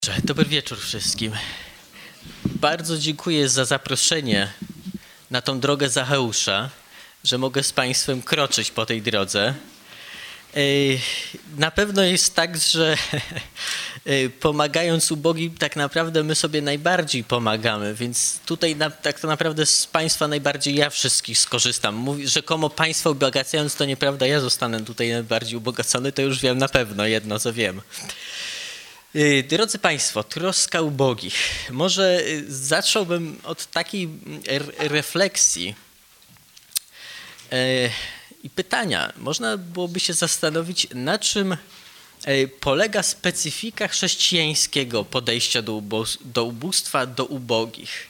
Dobry wieczór wszystkim. Bardzo dziękuję za zaproszenie na tą drogę Zacheusza, że mogę z Państwem kroczyć po tej drodze. Na pewno jest tak, że pomagając ubogim tak naprawdę my sobie najbardziej pomagamy, więc tutaj tak naprawdę z Państwa najbardziej ja wszystkich skorzystam. Mówi, rzekomo Państwa ubogacając, to nieprawda, ja zostanę tutaj najbardziej ubogacony, to już wiem na pewno, jedno co wiem. Drodzy Państwo, troska ubogich. Może zacząłbym od takiej refleksji i pytania. Można byłoby się zastanowić, na czym polega specyfika chrześcijańskiego podejścia do ubóstwa, do ubogich.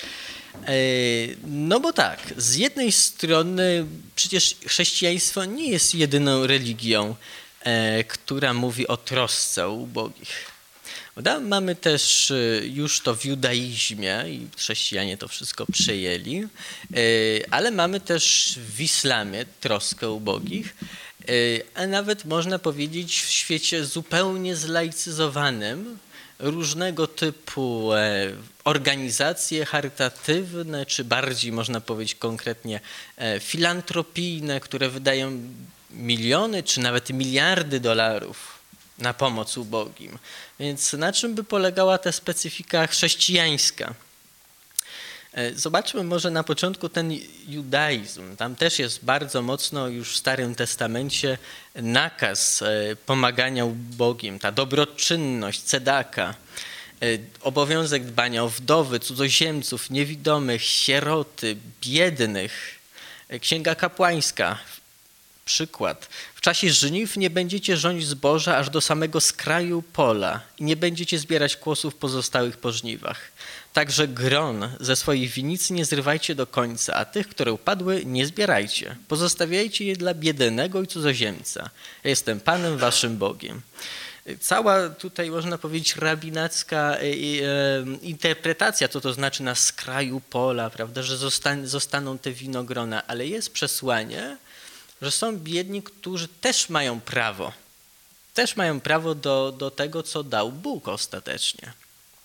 No bo tak, z jednej strony przecież chrześcijaństwo nie jest jedyną religią, która mówi o trosce o ubogich. Mamy też już to w judaizmie i chrześcijanie to wszystko przejęli, ale mamy też w islamie troskę o ubogich, a nawet można powiedzieć w świecie zupełnie zlaicyzowanym różnego typu organizacje charytatywne, czy bardziej można powiedzieć konkretnie filantropijne, które wydają miliony czy nawet miliardy dolarów na pomoc ubogim. Więc na czym by polegała ta specyfika chrześcijańska? Zobaczmy może na początku ten judaizm. Tam też jest bardzo mocno już w Starym Testamencie nakaz pomagania ubogim, ta dobroczynność, cedaka, obowiązek dbania o wdowy, cudzoziemców, niewidomych, sieroty, biednych, księga kapłańska. Przykład. W czasie żniw nie będziecie rządzić zboża aż do samego skraju pola i nie będziecie zbierać kłosów pozostałych po żniwach. Także gron ze swoich winic nie zrywajcie do końca, a tych, które upadły, nie zbierajcie. Pozostawiajcie je dla biednego i cudzoziemca. Ja jestem Panem waszym Bogiem. Cała tutaj można powiedzieć rabinacka interpretacja, co to znaczy na skraju pola, prawda, że zostaną te winogrona, ale jest przesłanie, że są biedni, którzy też mają prawo do tego, co dał Bóg ostatecznie.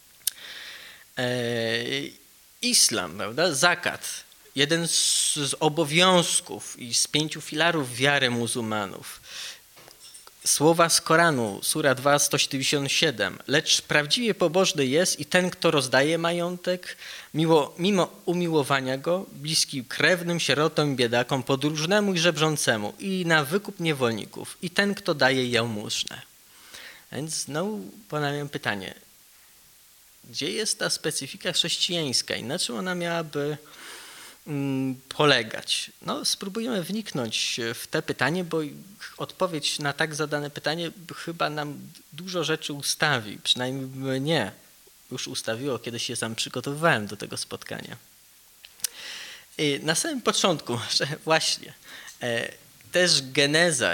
Islam, prawda? Zakat, jeden z obowiązków i z 5 filarów wiary muzułmanów. Słowa z Koranu, sura 2, 177. Lecz prawdziwie pobożny jest i ten, kto rozdaje majątek, mimo umiłowania go, bliski krewnym, sierotom i biedakom, podróżnemu i żebrzącemu i na wykup niewolników, i ten, kto daje jałmużnę. Więc znowu ponawiam pytanie, gdzie jest ta specyfika chrześcijańska i na czym ona miałaby polegać? No, spróbujemy wniknąć w te pytanie, bo odpowiedź na tak zadane pytanie chyba nam dużo rzeczy ustawi, przynajmniej mnie już ustawiło, kiedy się sam przygotowywałem do tego spotkania. Na samym początku, że właśnie też geneza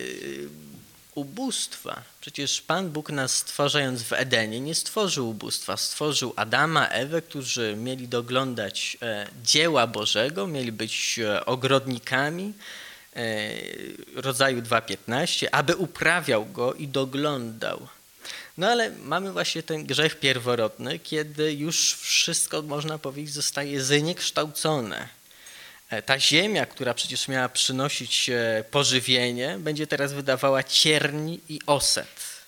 ubóstwa. Przecież Pan Bóg nas stwarzając w Edenie nie stworzył ubóstwa. Stworzył Adama, Ewę, którzy mieli doglądać dzieła Bożego, mieli być ogrodnikami, rodzaju 2.15, aby uprawiał go i doglądał. No ale mamy właśnie ten grzech pierworodny, kiedy już wszystko, można powiedzieć, zostaje zniekształcone. Ta ziemia, która przecież miała przynosić pożywienie, będzie teraz wydawała cierni i oset.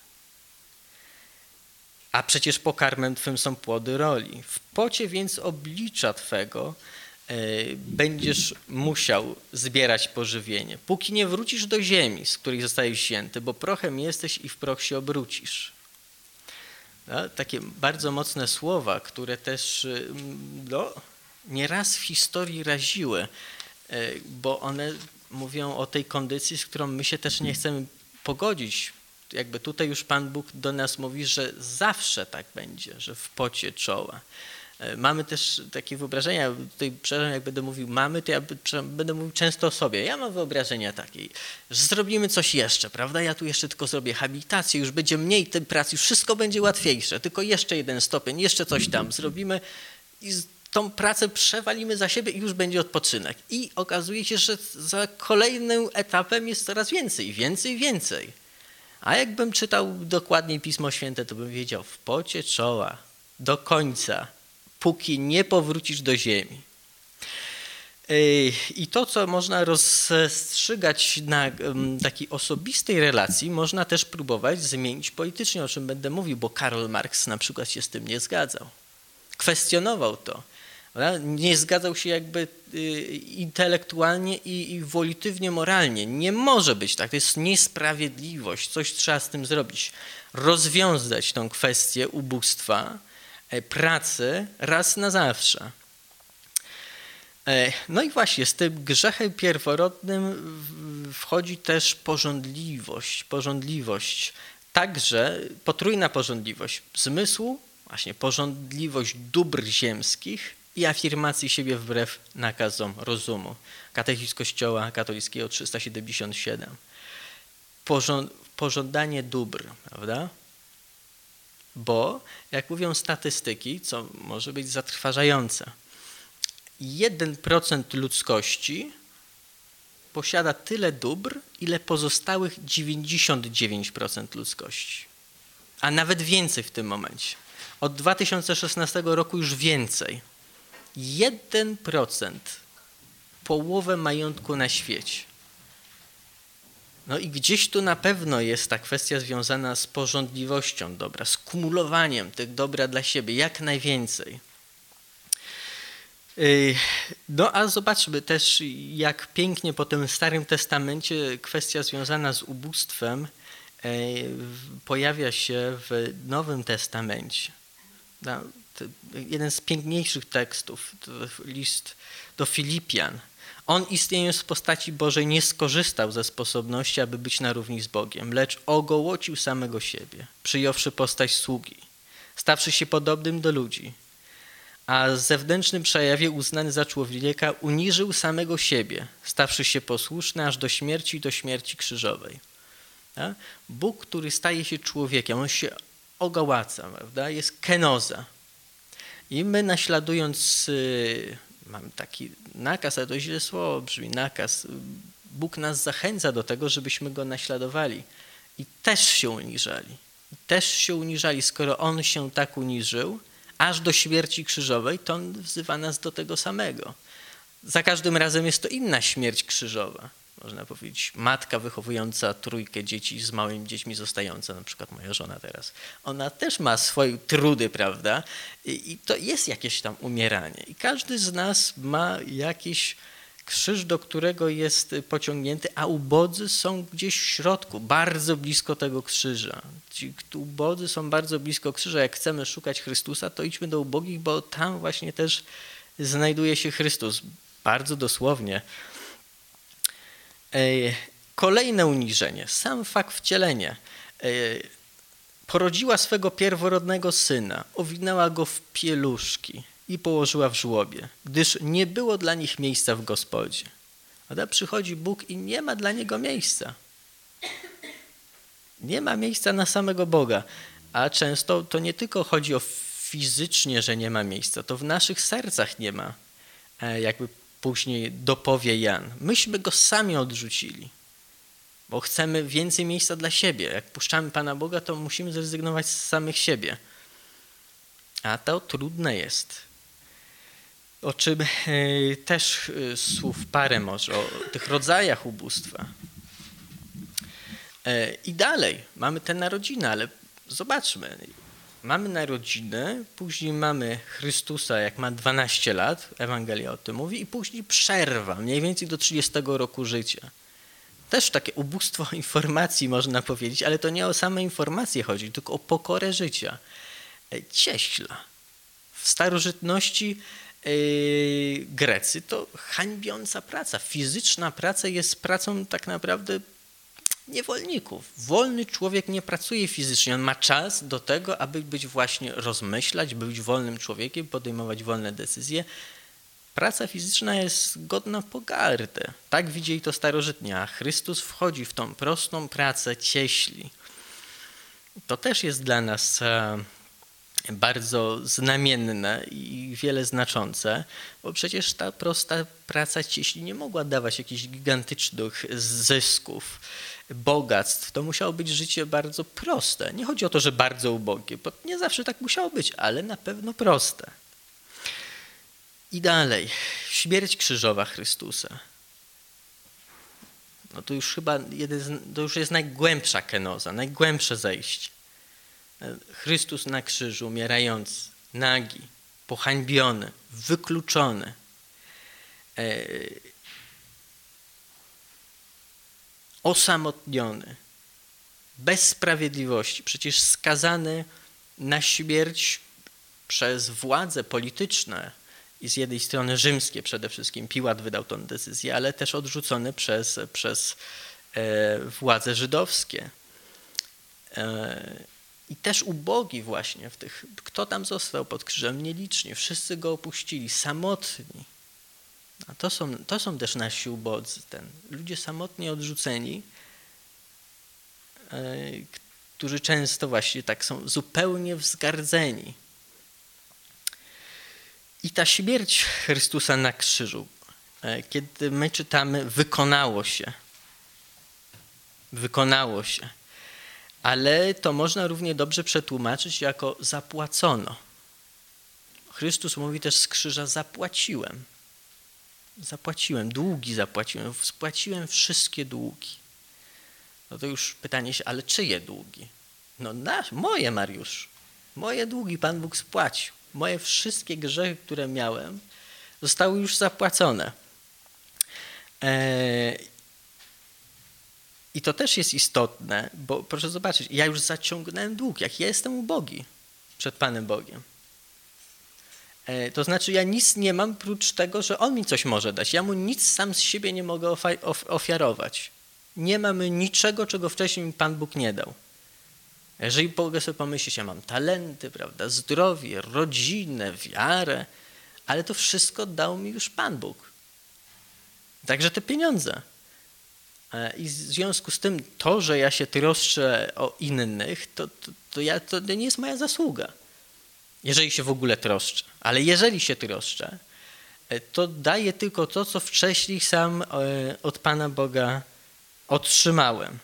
A przecież pokarmem Twym są płody roli. W pocie więc oblicza Twego będziesz musiał zbierać pożywienie, póki nie wrócisz do ziemi, z której zostajesz wzięty, bo prochem jesteś i w proch się obrócisz. No, takie bardzo mocne słowa, które też nieraz w historii raziły, bo one mówią o tej kondycji, z którą my się też nie chcemy pogodzić. Jakby tutaj już Pan Bóg do nas mówi, że zawsze tak będzie, że w pocie czoła. Mamy też takie wyobrażenia, tutaj przepraszam, jak będę mówił mamy, to ja będę mówił często o sobie. Ja mam wyobrażenia takie, że zrobimy coś jeszcze, prawda? Ja tu jeszcze tylko zrobię habilitację, już będzie mniej tej pracy, już wszystko będzie łatwiejsze, tylko jeszcze jeden stopień, jeszcze coś tam zrobimy i tą pracę przewalimy za siebie i już będzie odpoczynek. I okazuje się, że za kolejnym etapem jest coraz więcej. A jakbym czytał dokładniej Pismo Święte, to bym wiedział w pocie czoła, do końca, póki nie powrócisz do ziemi. I to, co można rozstrzygać na takiej osobistej relacji, można też próbować zmienić politycznie, o czym będę mówił, bo Karol Marx na przykład się z tym nie zgadzał. Kwestionował to. Nie zgadzał się jakby intelektualnie i wolitywnie, moralnie. Nie może być tak, to jest niesprawiedliwość, coś trzeba z tym zrobić. Rozwiązać tą kwestię ubóstwa, pracy raz na zawsze. No i właśnie z tym grzechem pierworodnym wchodzi też pożądliwość. Także potrójna pożądliwość zmysłu, właśnie pożądliwość dóbr ziemskich i afirmacji siebie wbrew nakazom rozumu. Katechizm Kościoła katolickiego 377. Pożądanie dóbr, prawda? Bo, jak mówią statystyki, co może być zatrważające, 1% ludzkości posiada tyle dóbr, ile pozostałych 99% ludzkości. A nawet więcej w tym momencie. Od 2016 roku już więcej. 1%, połowę majątku na świecie. No i gdzieś tu na pewno jest ta kwestia związana z pożądliwością dobra, z kumulowaniem tych dobra dla siebie, jak najwięcej. No a zobaczmy też, jak pięknie po tym Starym Testamencie kwestia związana z ubóstwem pojawia się w Nowym Testamencie. Jeden z piękniejszych tekstów, list do Filipian. On, istniejąc w postaci Bożej, nie skorzystał ze sposobności, aby być na równi z Bogiem, lecz ogołocił samego siebie, przyjąwszy postać sługi, stawszy się podobnym do ludzi, a w zewnętrznym przejawie uznany za człowieka uniżył samego siebie, stawszy się posłuszny aż do śmierci krzyżowej. Tak? Bóg, który staje się człowiekiem, on się ogołaca, prawda? Jest kenoza. I my naśladując, mam taki nakaz, ale to źle słowo brzmi, nakaz, Bóg nas zachęca do tego, żebyśmy Go naśladowali i też się uniżali. Skoro On się tak uniżył, aż do śmierci krzyżowej, to On wzywa nas do tego samego. Za każdym razem jest to inna śmierć krzyżowa. Można powiedzieć, matka wychowująca 3 dzieci z małymi dziećmi zostająca, na przykład moja żona teraz, ona też ma swoje trudy, prawda? I to jest jakieś tam umieranie. I każdy z nas ma jakiś krzyż, do którego jest pociągnięty, a ubodzy są gdzieś w środku, bardzo blisko tego krzyża. Ci ubodzy są bardzo blisko krzyża. Jak chcemy szukać Chrystusa, to idźmy do ubogich, bo tam właśnie też znajduje się Chrystus. Bardzo dosłownie. Kolejne uniżenie, sam fakt wcielenia. Porodziła swego pierworodnego syna, owinęła go w pieluszki i położyła w żłobie, gdyż nie było dla nich miejsca w gospodzie. A przychodzi Bóg i nie ma dla niego miejsca. Nie ma miejsca na samego Boga. A często to nie tylko chodzi o fizycznie, że nie ma miejsca, to w naszych sercach nie ma, jakby później dopowie Jan. Myśmy go sami odrzucili, bo chcemy więcej miejsca dla siebie. Jak puszczamy Pana Boga, to musimy zrezygnować z samych siebie. A to trudne jest. O czym też słów parę może, o tych rodzajach ubóstwa. I dalej, mamy te narodziny, ale zobaczmy. Mamy narodziny, później mamy Chrystusa, jak ma 12 lat, Ewangelia o tym mówi, i później przerwa, mniej więcej do 30 roku życia. Też takie ubóstwo informacji można powiedzieć, ale to nie o same informacje chodzi, tylko o pokorę życia. Cieśla. W starożytności Grecy to hańbiąca praca. Fizyczna praca jest pracą tak naprawdę niewolników. Wolny człowiek nie pracuje fizycznie, on ma czas do tego, aby być właśnie rozmyślać, być wolnym człowiekiem, podejmować wolne decyzje. Praca fizyczna jest godna pogardy. Tak widzieli to starożytni, a Chrystus wchodzi w tą prostą pracę cieśli. To też jest dla nas bardzo znamienne i wiele znaczące, bo przecież ta prosta praca cieśli nie mogła dawać jakichś gigantycznych zysków, bogactw. To musiało być życie bardzo proste. Nie chodzi o to, że bardzo ubogie, bo nie zawsze tak musiało być, ale na pewno proste. I dalej, śmierć krzyżowa Chrystusa. No to już chyba to już jest najgłębsza kenoza, najgłębsze zejście. Chrystus na krzyżu, umierający, nagi, pohańbiony, wykluczony. Osamotniony, bez sprawiedliwości, przecież skazany na śmierć przez władze polityczne i z jednej strony rzymskie przede wszystkim, Piłat wydał tę decyzję, ale też odrzucony przez władze żydowskie. I też ubogi właśnie w tych, kto tam został pod krzyżem, nieliczni, wszyscy go opuścili, samotni. A to są też nasi ubodzy, ludzie samotnie odrzuceni, którzy często właśnie tak są zupełnie wzgardzeni. I ta śmierć Chrystusa na krzyżu, kiedy my czytamy wykonało się, ale to można równie dobrze przetłumaczyć jako zapłacono. Chrystus mówi też z krzyża zapłaciłem, długi zapłaciłem, spłaciłem wszystkie długi. No to już pytanie się, ale czyje długi? No moje, Mariusz, moje długi Pan Bóg spłacił. Moje wszystkie grzechy, które miałem, zostały już zapłacone. I to też jest istotne, bo proszę zobaczyć, ja już zaciągnąłem dług, jak ja jestem ubogi przed Panem Bogiem. To znaczy ja nic nie mam prócz tego, że On mi coś może dać. Ja Mu nic sam z siebie nie mogę ofiarować. Nie mamy niczego, czego wcześniej mi Pan Bóg nie dał. Jeżeli mogę sobie pomyśleć, ja mam talenty, prawda, zdrowie, rodzinę, wiarę, ale to wszystko dał mi już Pan Bóg. Także te pieniądze. I w związku z tym to, że ja się troszczę o innych, to nie jest moja zasługa. Jeżeli się w ogóle troszczę. Ale jeżeli się troszczę, to daję tylko to, co wcześniej sam od Pana Boga otrzymałem.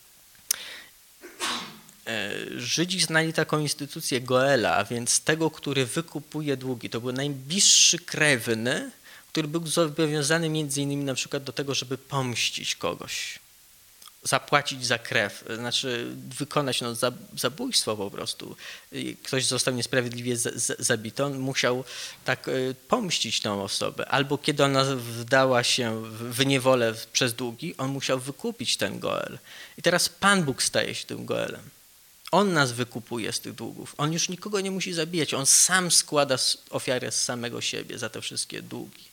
Żydzi znali taką instytucję Goela, a więc tego, który wykupuje długi. To był najbliższy krewny, który był zobowiązany między innymi na przykład do tego, żeby pomścić kogoś, zapłacić za krew, znaczy wykonać zabójstwo po prostu. Ktoś został niesprawiedliwie zabity, on musiał tak pomścić tą osobę. Albo kiedy ona wdała się w niewolę przez długi, on musiał wykupić ten Goel. I teraz Pan Bóg staje się tym Goelem. On nas wykupuje z tych długów. On już nikogo nie musi zabijać. On sam składa ofiarę z samego siebie za te wszystkie długi.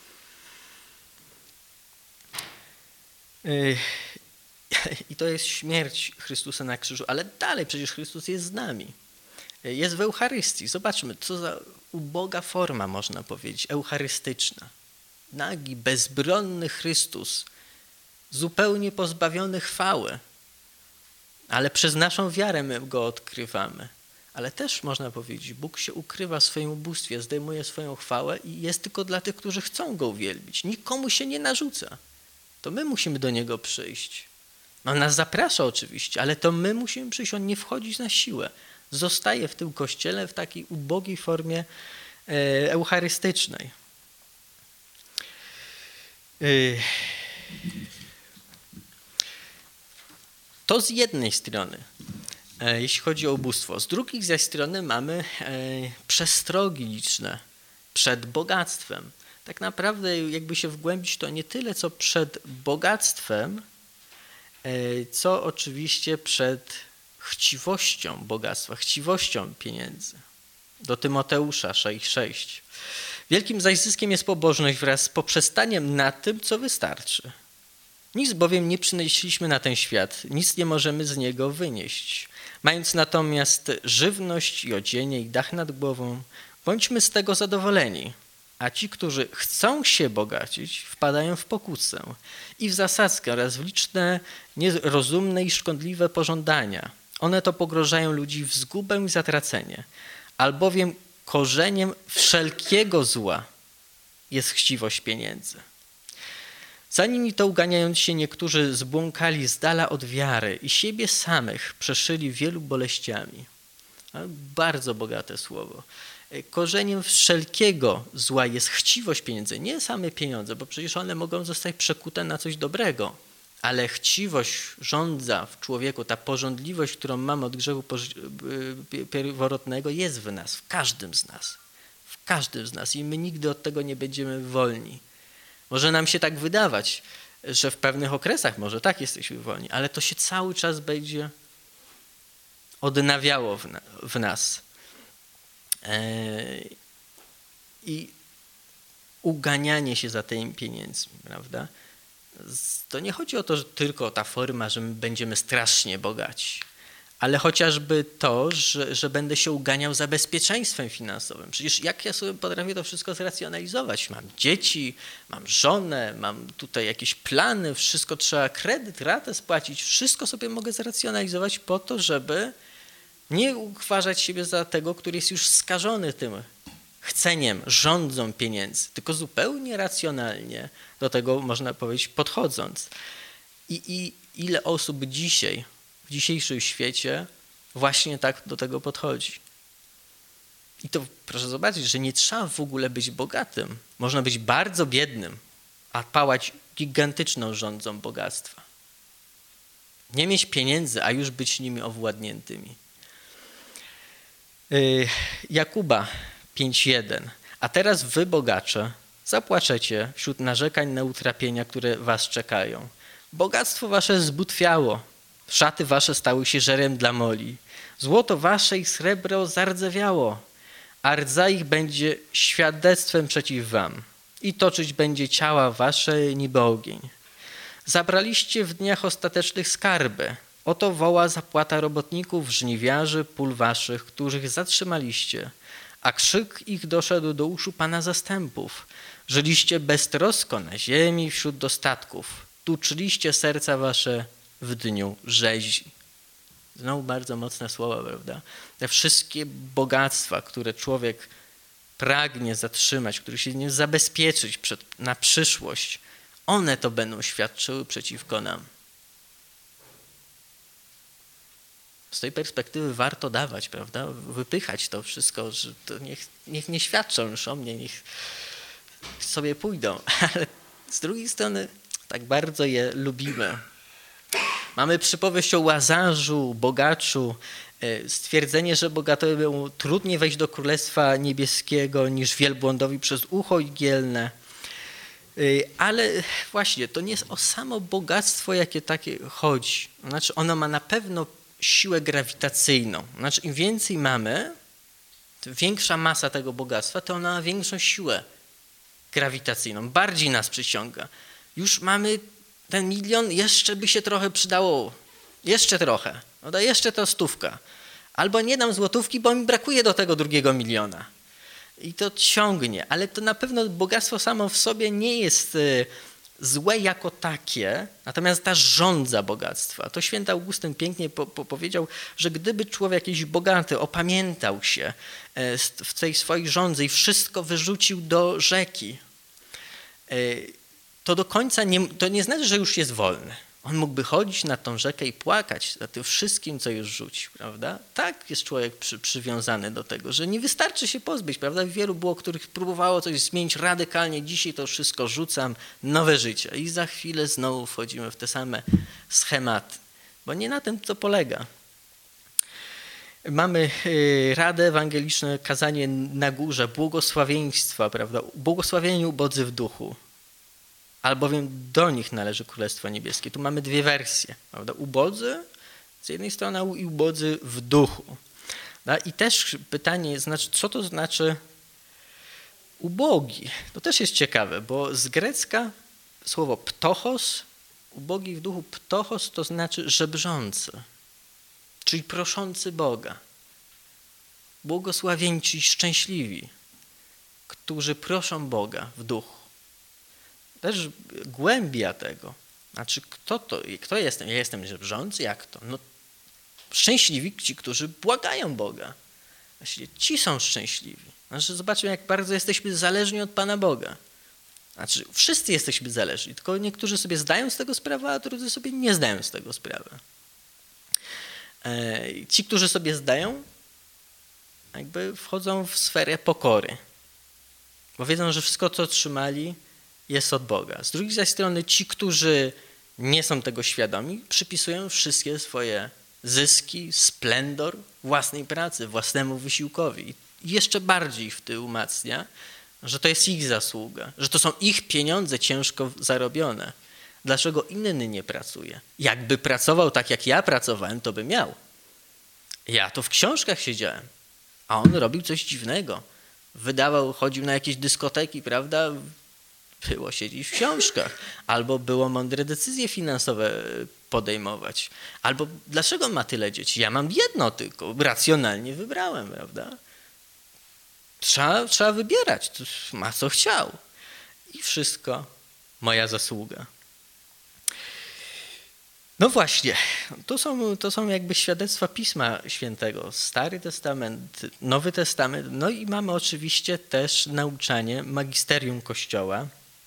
I to jest śmierć Chrystusa na krzyżu, ale dalej przecież Chrystus jest z nami. Jest w Eucharystii. Zobaczmy, co za uboga forma, można powiedzieć, eucharystyczna. Nagi, bezbronny Chrystus, zupełnie pozbawiony chwały, ale przez naszą wiarę my Go odkrywamy. Ale też można powiedzieć, Bóg się ukrywa w swoim ubóstwie, zdejmuje swoją chwałę i jest tylko dla tych, którzy chcą Go uwielbić. Nikomu się nie narzuca. To my musimy do Niego przyjść. On nas zaprasza oczywiście, ale to my musimy przyjść, On nie wchodzić na siłę. Zostaje w tym Kościele w takiej ubogiej formie eucharystycznej. To z jednej strony, jeśli chodzi o ubóstwo. Z drugiej zaś strony mamy przestrogi liczne przed bogactwem. Tak naprawdę, jakby się wgłębić, to nie tyle, co przed bogactwem, co oczywiście przed chciwością bogactwa, chciwością pieniędzy. Do Tymoteusza 6:6. Wielkim zaś zyskiem jest pobożność wraz z poprzestaniem na tym, co wystarczy. Nic bowiem nie przynieśliśmy na ten świat, nic nie możemy z niego wynieść. Mając natomiast żywność i odzienie i dach nad głową, bądźmy z tego zadowoleni. A ci, którzy chcą się bogacić, wpadają w pokusę i w zasadzkę oraz w liczne nierozumne i szkodliwe pożądania. One to pogrążają ludzi w zgubę i zatracenie. albowiem korzeniem wszelkiego zła jest chciwość pieniędzy. Za nimi to uganiając się niektórzy zbłąkali z dala od wiary i siebie samych przeszyli wielu boleściami. Bardzo bogate słowo. Korzeniem wszelkiego zła jest chciwość pieniędzy, nie same pieniądze, bo przecież one mogą zostać przekute na coś dobrego, ale chciwość rządza w człowieku, ta pożądliwość, którą mamy od grzechu pierworodnego jest w nas, w każdym z nas. W każdym z nas i my nigdy od tego nie będziemy wolni. Może nam się tak wydawać, że w pewnych okresach może tak jesteśmy wolni, ale to się cały czas będzie odnawiało w nas. I uganianie się za tymi pieniędzmi, prawda? To nie chodzi o to, że tylko ta forma, że my będziemy strasznie bogaci, ale chociażby to, że będę się uganiał za bezpieczeństwem finansowym. Przecież jak ja sobie potrafię to wszystko zracjonalizować? Mam dzieci, mam żonę, mam tutaj jakieś plany, wszystko trzeba, kredyt, ratę spłacić, wszystko sobie mogę zracjonalizować po to, żeby nie uważać siebie za tego, który jest już skażony tym chceniem, rządzą pieniędzy, tylko zupełnie racjonalnie do tego, można powiedzieć, podchodząc. I ile osób dzisiaj, w dzisiejszym świecie właśnie tak do tego podchodzi. I to proszę zobaczyć, że nie trzeba w ogóle być bogatym. Można być bardzo biednym, a pałać gigantyczną rządzą bogactwa. Nie mieć pieniędzy, a już być nimi owładniętymi. Jakuba 5:1. A teraz wy, bogacze, zapłaczecie wśród narzekań na utrapienia, które was czekają. Bogactwo wasze zbutwiało, szaty wasze stały się żerem dla moli. Złoto wasze i srebro zardzewiało, a rdza ich będzie świadectwem przeciw wam i toczyć będzie ciała wasze niby ogień. Zabraliście w dniach ostatecznych skarby. Oto woła zapłata robotników, żniwiarzy, pól waszych, których zatrzymaliście, a krzyk ich doszedł do uszu Pana zastępów. Żyliście beztrosko na ziemi wśród dostatków. Tuczyliście serca wasze w dniu rzezi. Znowu bardzo mocne słowa, prawda? Te wszystkie bogactwa, które człowiek pragnie zatrzymać, które się nie zabezpieczyć na przyszłość, one to będą świadczyły przeciwko nam. Z tej perspektywy warto dawać, prawda? Wypychać to wszystko, że to niech nie świadczą już o mnie, niech sobie pójdą. Ale z drugiej strony tak bardzo je lubimy. Mamy przypowieść o Łazarzu, bogaczu, stwierdzenie, że bogatemu trudniej wejść do Królestwa Niebieskiego niż wielbłądowi przez ucho igielne. Ale właśnie to nie jest o samo bogactwo, jakie takie chodzi. Znaczy ono ma na pewno siłę grawitacyjną. Znaczy im więcej mamy, większa masa tego bogactwa, to ona ma większą siłę grawitacyjną. Bardziej nas przyciąga. Już mamy ten 1 000 000, jeszcze by się trochę przydało. Jeszcze trochę. No da jeszcze to 100. Albo nie dam złotówki, bo mi brakuje do tego 2 000 000. I to ciągnie. Ale to na pewno bogactwo samo w sobie nie jest złe jako takie, natomiast ta żądza bogactwa. To święty Augustyn pięknie powiedział, że gdyby człowiek jakiś bogaty opamiętał się w tej swojej żądzy i wszystko wyrzucił do rzeki, to do końca to nie znaczy, że już jest wolny. On mógłby chodzić na tą rzekę i płakać za tym wszystkim, co już rzucił, prawda? Tak jest człowiek przywiązany do tego, że nie wystarczy się pozbyć, prawda? Wielu było, których próbowało coś zmienić radykalnie. Dzisiaj to wszystko rzucam, nowe życie. I za chwilę znowu wchodzimy w te same schematy, bo nie na tym to polega. Mamy radę ewangeliczne, kazanie na górze, błogosławieństwa, prawda? Błogosławieni ubodzy w duchu, albowiem do nich należy Królestwo Niebieskie. Tu mamy 2 wersje, prawda? Ubodzy z jednej strony i ubodzy w duchu. I też pytanie, co to znaczy ubogi? To też jest ciekawe, bo z grecka słowo ptochos, ubogi w duchu, ptochos to znaczy żebrzący, czyli proszący Boga. Błogosławieni, czyli szczęśliwi, którzy proszą Boga w duchu. Też głębia tego. Znaczy, kto jestem? Ja jestem żebrzący? Jak to? No, szczęśliwi ci, którzy błagają Boga. Właśnie ci są szczęśliwi. Znaczy, zobaczmy, jak bardzo jesteśmy zależni od Pana Boga. Znaczy, wszyscy jesteśmy zależni, tylko niektórzy sobie zdają z tego sprawę, a drudzy sobie nie zdają z tego sprawy. Ci, którzy sobie zdają, jakby wchodzą w sferę pokory, bo wiedzą, że wszystko, co otrzymali, jest od Boga. Z drugiej zaś strony ci, którzy nie są tego świadomi, przypisują wszystkie swoje zyski, splendor własnej pracy, własnemu wysiłkowi. I jeszcze bardziej ich w tym umacnia, że to jest ich zasługa, że to są ich pieniądze ciężko zarobione. Dlaczego inny nie pracuje? Jakby pracował tak, jak ja pracowałem, to by miał. Ja to w książkach siedziałem, a on robił coś dziwnego. Chodził na jakieś dyskoteki, prawda? Było siedzieć w książkach. Albo było mądre decyzje finansowe podejmować. Albo dlaczego ma tyle dzieci? Ja mam jedno tylko, racjonalnie wybrałem, prawda? Trzeba wybierać, ma co chciał. I wszystko moja zasługa. No właśnie, to są jakby świadectwa Pisma Świętego. Stary Testament, Nowy Testament. No i mamy oczywiście też nauczanie magisterium Kościoła,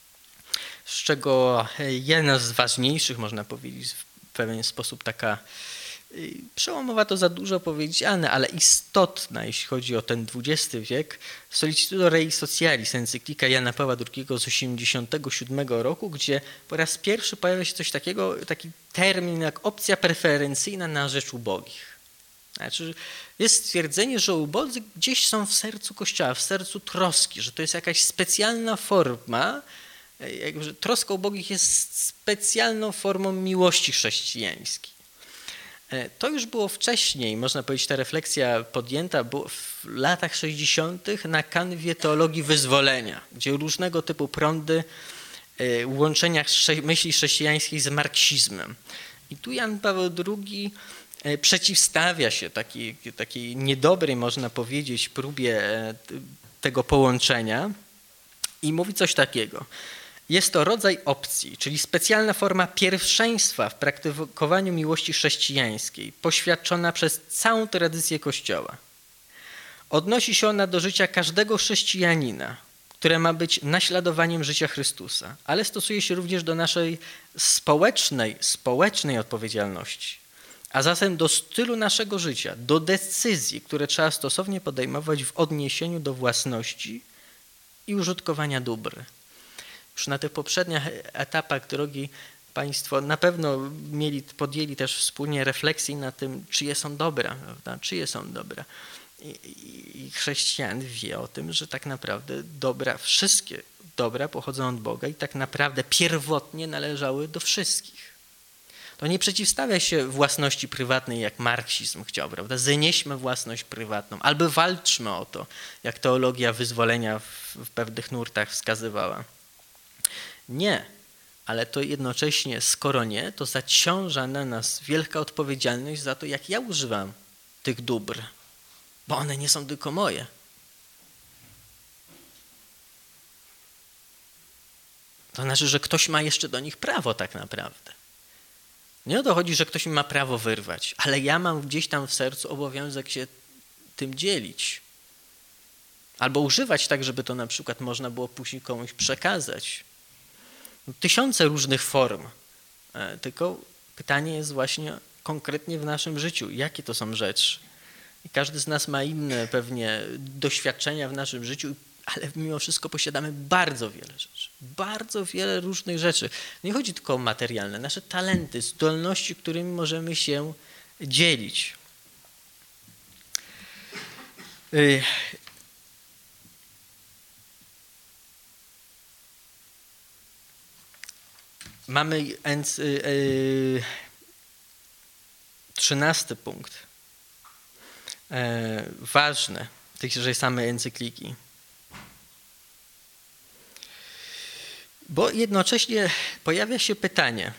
z czego jedna z ważniejszych, można powiedzieć, w pewien sposób taka przełomowa, to za dużo powiedzieć, ale istotna, jeśli chodzi o ten XX wiek, Sollicitudo Rei Socialis, encyklika Jana Pawła II z 1987 roku, gdzie po raz pierwszy pojawia się coś takiego, taki termin jak opcja preferencyjna na rzecz ubogich. Znaczy, jest stwierdzenie, że ubodzy gdzieś są w sercu Kościoła, w sercu troski, że to jest jakaś specjalna forma, jakby, że troska o ubogich jest specjalną formą miłości chrześcijańskiej. To już było wcześniej, można powiedzieć, ta refleksja podjęta w latach 60. na kanwie teologii wyzwolenia, gdzie różnego typu prądy łączenia myśli chrześcijańskiej z marksizmem. I tu Jan Paweł II przeciwstawia się takiej niedobrej, można powiedzieć, próbie tego połączenia i mówi coś takiego. Jest to rodzaj opcji, czyli specjalna forma pierwszeństwa w praktykowaniu miłości chrześcijańskiej, poświadczona przez całą tradycję Kościoła. Odnosi się ona do życia każdego chrześcijanina, które ma być naśladowaniem życia Chrystusa, ale stosuje się również do naszej społecznej odpowiedzialności, a zatem do stylu naszego życia, do decyzji, które trzeba stosownie podejmować w odniesieniu do własności i użytkowania dóbr. Już na tych poprzednich etapach, drogi Państwo, na pewno podjęli też wspólnie refleksję nad tym, czyje są dobra, prawda? Czyje są dobra. I chrześcijan wie o tym, że tak naprawdę wszystkie dobra pochodzą od Boga i tak naprawdę pierwotnie należały do wszystkich. To nie przeciwstawia się własności prywatnej, jak marksizm chciał, prawda? Zanieśmy własność prywatną, albo walczmy o to, jak teologia wyzwolenia w pewnych nurtach wskazywała. Nie, ale to jednocześnie, skoro nie, to zaciąża na nas wielka odpowiedzialność za to, jak ja używam tych dóbr, bo one nie są tylko moje. To znaczy, że ktoś ma jeszcze do nich prawo tak naprawdę. Nie o to chodzi, że ktoś mi ma prawo wyrwać, ale ja mam gdzieś tam w sercu obowiązek się tym dzielić. Albo używać tak, żeby to na przykład można było później komuś przekazać. Tysiące różnych form, tylko pytanie jest właśnie konkretnie w naszym życiu, jakie to są rzeczy. I każdy z nas ma inne pewnie doświadczenia w naszym życiu, ale mimo wszystko posiadamy bardzo wiele rzeczy, bardzo wiele różnych rzeczy. Nie chodzi tylko o materialne, nasze talenty, zdolności, którymi możemy się dzielić. Mamy 13 punkt, ważny tejże samej encykliki, bo jednocześnie pojawia się pytanie,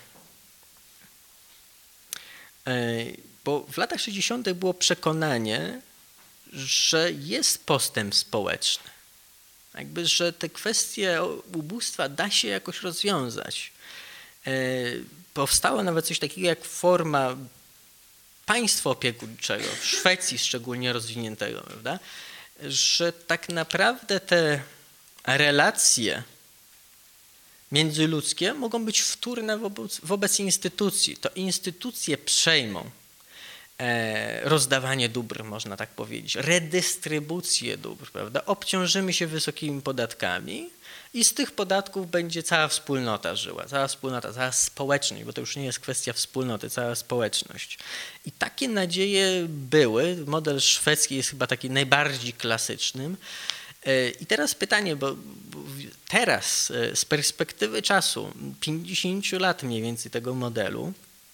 bo w latach 60. było przekonanie, że jest postęp społeczny, jakby, że te kwestie ubóstwa da się jakoś rozwiązać. Powstało nawet coś takiego jak forma państwa opiekuńczego, w Szwecji szczególnie rozwiniętego, prawda? Że tak naprawdę te relacje międzyludzkie mogą być wtórne wobec instytucji. To instytucje przejmą rozdawanie dóbr, można tak powiedzieć, redystrybucję dóbr, prawda? Obciążymy się wysokimi podatkami i z tych podatków będzie cała wspólnota żyła, cała społeczność, bo to już nie jest kwestia wspólnoty, cała społeczność. I takie nadzieje były. Model szwedzki jest chyba taki najbardziej klasycznym. I teraz pytanie, bo teraz z perspektywy czasu, 50 lat mniej więcej tego modelu,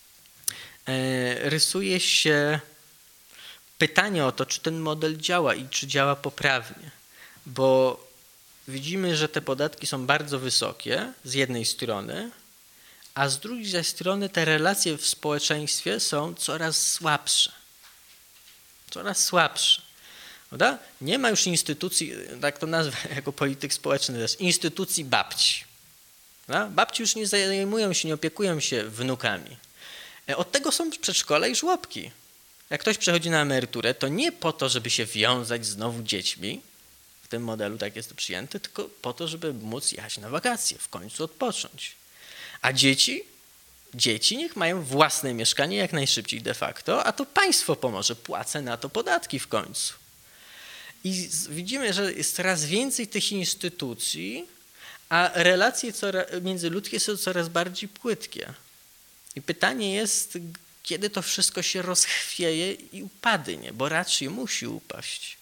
rysuje się pytanie o to, czy ten model działa i czy działa poprawnie, bo widzimy, że te podatki są bardzo wysokie z jednej strony, a z drugiej strony te relacje w społeczeństwie są coraz słabsze. Coraz słabsze. Prawda? Nie ma już instytucji, tak to nazwę jako polityk społeczny, to jest instytucji babci. Prawda? Babci już nie zajmują się, nie opiekują się wnukami. Od tego są przedszkola i żłobki. Jak ktoś przechodzi na emeryturę, to nie po to, żeby się wiązać znowu dziećmi, w tym modelu tak jest to przyjęte, tylko po to, żeby móc jechać na wakacje, w końcu odpocząć. A dzieci niech mają własne mieszkanie jak najszybciej de facto, a to państwo pomoże, płacę na to podatki w końcu. I widzimy, że jest coraz więcej tych instytucji, a relacje międzyludzkie są coraz bardziej płytkie. I pytanie jest, kiedy to wszystko się rozchwieje i upadnie, bo raczej musi upaść.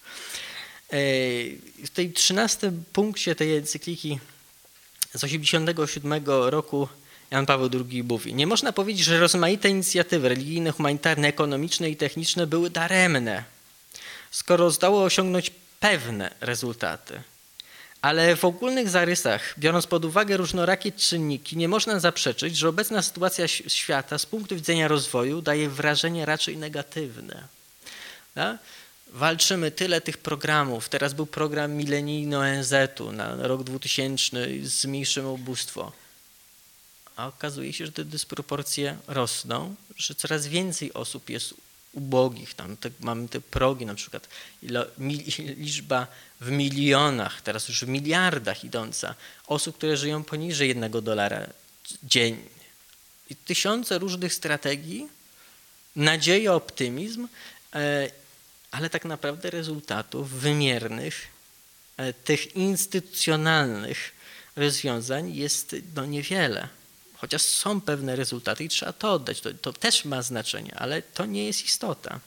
W tej 13 punkcie tej encykliki z 1987 roku Jan Paweł II mówi: nie można powiedzieć, że rozmaite inicjatywy religijne, humanitarne, ekonomiczne i techniczne były daremne, skoro zdało osiągnąć pewne rezultaty. Ale w ogólnych zarysach, biorąc pod uwagę różnorakie czynniki, nie można zaprzeczyć, że obecna sytuacja świata z punktu widzenia rozwoju daje wrażenie raczej negatywne. Tak? Walczymy tyle tych programów. Teraz był program milenijny ONZ-u na rok 2000, zmniejszymy ubóstwo. A okazuje się, że te dysproporcje rosną, że coraz więcej osób jest ubogich. Tam mamy te progi, na przykład liczba w milionach, teraz już w miliardach idąca osób, które żyją poniżej $1 dziennie. I tysiące różnych strategii, nadzieja, optymizm, ale tak naprawdę rezultatów wymiernych, tych instytucjonalnych rozwiązań jest niewiele. Chociaż są pewne rezultaty i trzeba to oddać. To też ma znaczenie, ale to nie jest istota.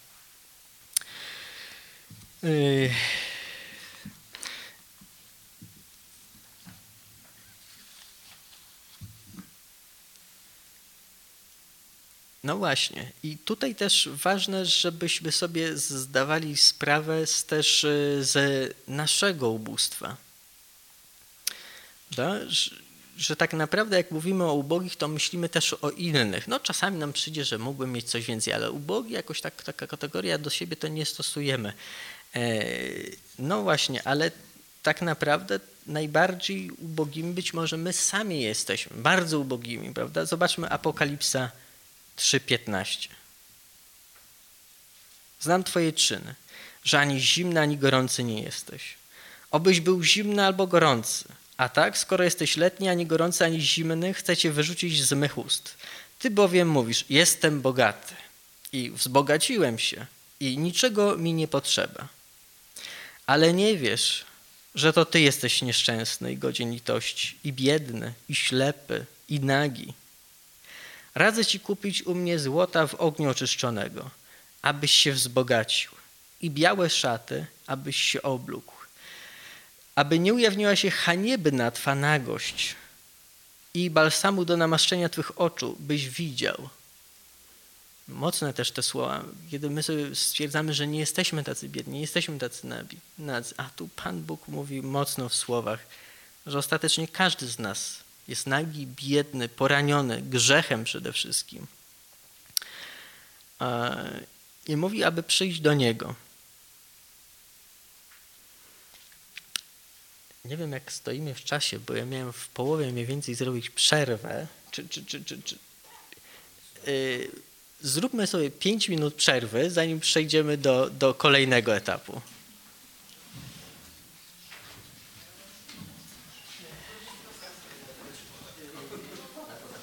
No właśnie. I tutaj też ważne, żebyśmy sobie zdawali sprawę też z naszego ubóstwa. Że tak naprawdę jak mówimy o ubogich, to myślimy też o innych. No czasami nam przyjdzie, że mógłbym mieć coś więcej, ale ubogi jakoś taka kategoria do siebie to nie stosujemy. No właśnie, ale tak naprawdę najbardziej ubogimi być może my sami jesteśmy, bardzo ubogimi, prawda? Zobaczmy Apokalipsa 3:15. Znam twoje czyny, że ani zimny, ani gorący nie jesteś. Obyś był zimny albo gorący. A tak, skoro jesteś letni, ani gorący, ani zimny, chcę cię wyrzucić z mych ust. Ty bowiem mówisz, jestem bogaty i wzbogaciłem się i niczego mi nie potrzeba. Ale nie wiesz, że to ty jesteś nieszczęsny i godzien litości, i biedny, i ślepy, i nagi. Radzę ci kupić u mnie złota w ogniu oczyszczonego, abyś się wzbogacił, i białe szaty, abyś się oblógł, aby nie ujawniła się haniebna twa nagość, i balsamu do namaszczenia twych oczu, byś widział. Mocne też te słowa, kiedy my sobie stwierdzamy, że nie jesteśmy tacy biedni, nie jesteśmy tacy nadzy. A tu Pan Bóg mówi mocno w słowach, że ostatecznie każdy z nas jest nagi, biedny, poraniony, grzechem przede wszystkim. I mówi, aby przyjść do Niego. Nie wiem, jak stoimy w czasie, bo ja miałem w połowie mniej więcej zrobić przerwę. zróbmy sobie 5 minut przerwy, zanim przejdziemy do kolejnego etapu.